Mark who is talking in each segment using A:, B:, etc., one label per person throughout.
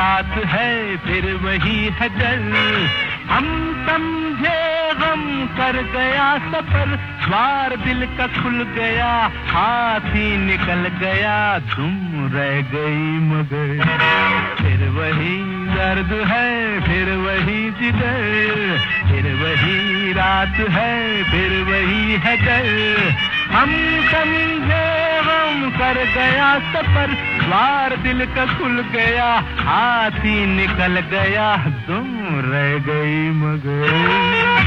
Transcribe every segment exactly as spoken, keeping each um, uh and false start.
A: रात है फिर वही है डर। हम समझे गम कर गया सफर, द्वार दिल का खुल गया, हाथ ही निकल गया, तुम रह गई मगर। फिर वही दर्द है फिर वही जिगर, फिर वही रात है फिर वही है डर। हम समझे गम कर गया सफर, द्वार दिल का खुल गया, हाथ ही निकल गया, तुम रह गई मगर।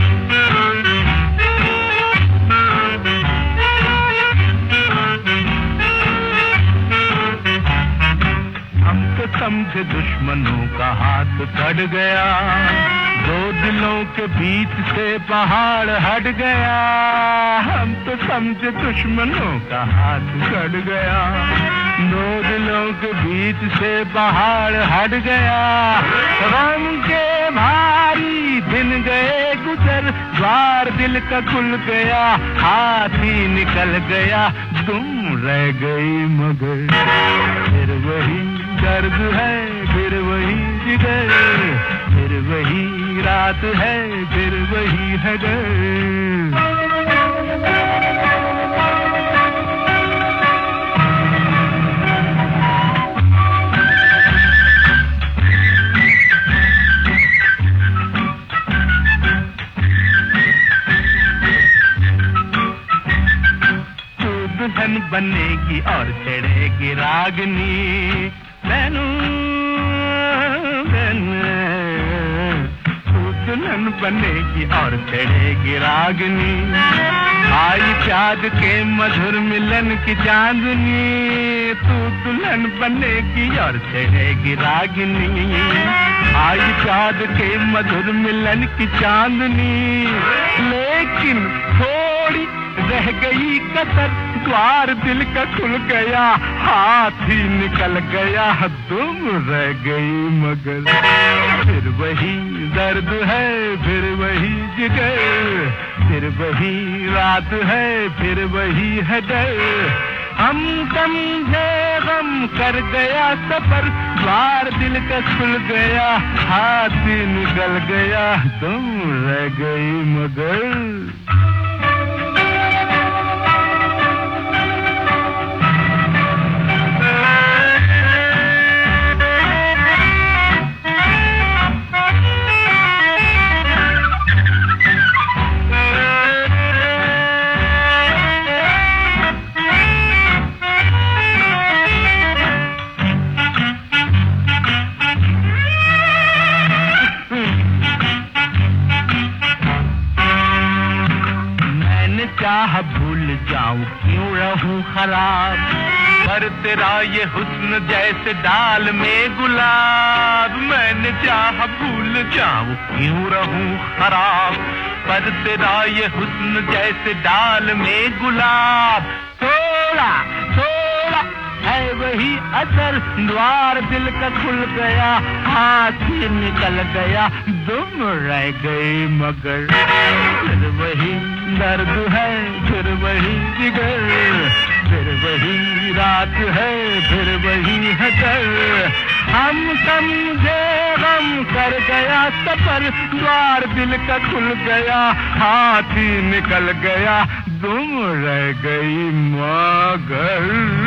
A: समझे दुश्मनों का हाथ कट गया, दो दिलों के बीच से पहाड़ हट गया। हम तो समझे दुश्मनों का हाथ कट गया, दो दिलों के बीच से पहाड़ हट गया। गम के भारी दिन गए गुजर, द्वार दिल का खुल गया, हाथ ही निकल गया, तुम रह गई मगर। फिर वही दर्द है फिर वही जिगर, फिर वही रात है फिर वही है डर। दुल्हन बनेगी और चढ़ेगी रागनी, मैनू तू दुल्हन बनेगी और चढ़ेगी रागनी। आई चाँद के मधुर मिलन की चांदनी, तू दुल्हन बनेगी और चढ़ेगी रागनी। आई चाँद के मधुर मिलन की चांदनी, लेकिन थोड़ी रह गई कसर, द्वार दिल का खुल गया, हाथ ही निकल गया, तुम रह गई मगर। फिर वही दर्द है फिर वही जिगर, फिर वही रात है फिर वही है डर। हम समझे गम कर गया सफर, द्वार दिल का खुल गया, हाथ ही निकल गया, तुम रह गई मगर। चाह भूल जाऊं क्यों रहूं खराब, पर तेरा ये हुस्न जैसे डाल में गुलाब। मैंने चाह भूल जाऊं क्यों रहूं खराब, पर तेरा ये हुस्न जैसे डाल में गुलाब। थोड़ा थोड़ा है वही असर, द्वार दिल का खुल गया, हाथ ही निकल गया, तुम रह गई मगर। फिर वही दर्द है फिर वही जिगर, फिर वही रात है फिर वही है डर। हम समझे गम कर गया सफर, द्वार दिल का खुल गया, हाथ ही निकल गया, तुम रह गई मगर।